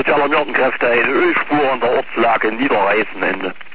die alarmierten Kräfte eine Ölspur an der Ortslage in Niederreißen Ende.